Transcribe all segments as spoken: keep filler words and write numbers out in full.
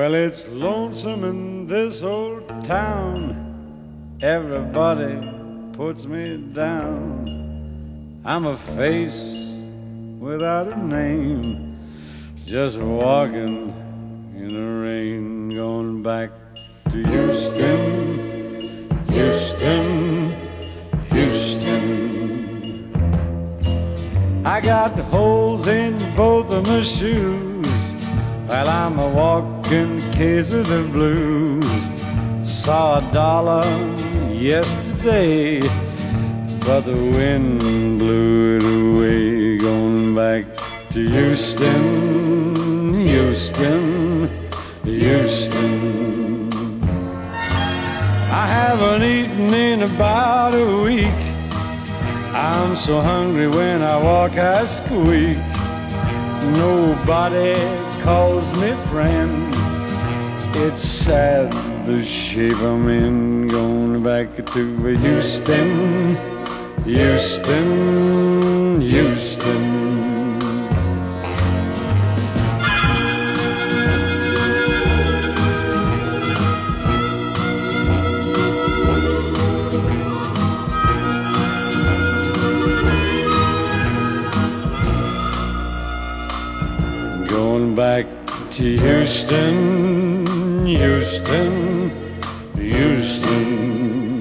Well, it's lonesome in this old town. Everybody puts me down. I'm a face without a name, just walking in the rain, going back to Houston, Houston, Houston. I got holes in both of my shoes, well, I'm a walking case of the blues. Saw a dollar yesterday, but the wind blew it away. Going back to Houston, Houston, Houston. I haven't eaten in about a week. I'm so hungry when I walk I squeak. Nobody calls me friend. It's sad the shape I'm in. Going back to Houston, Houston, Houston. Going back to Houston, Houston, Houston.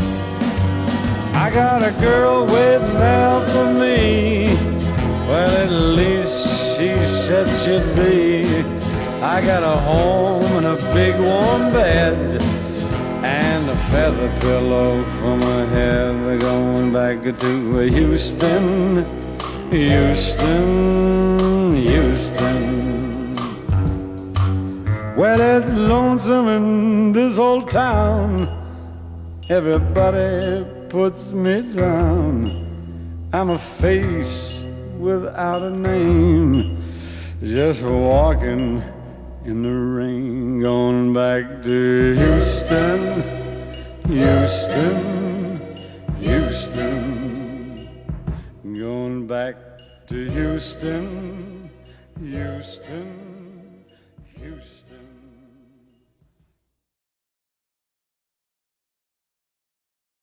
I got a girl waiting out for me. Well, at least she said she'd be. I got a home and a big warm bed and a feather pillow for my head. We're going back to Houston, Houston, Houston. Well, it's lonesome in this old town. Everybody puts me down. I'm a face without a name, just walking in the rain. Going back to Houston, Houston, Houston. Going back to Houston, Houston.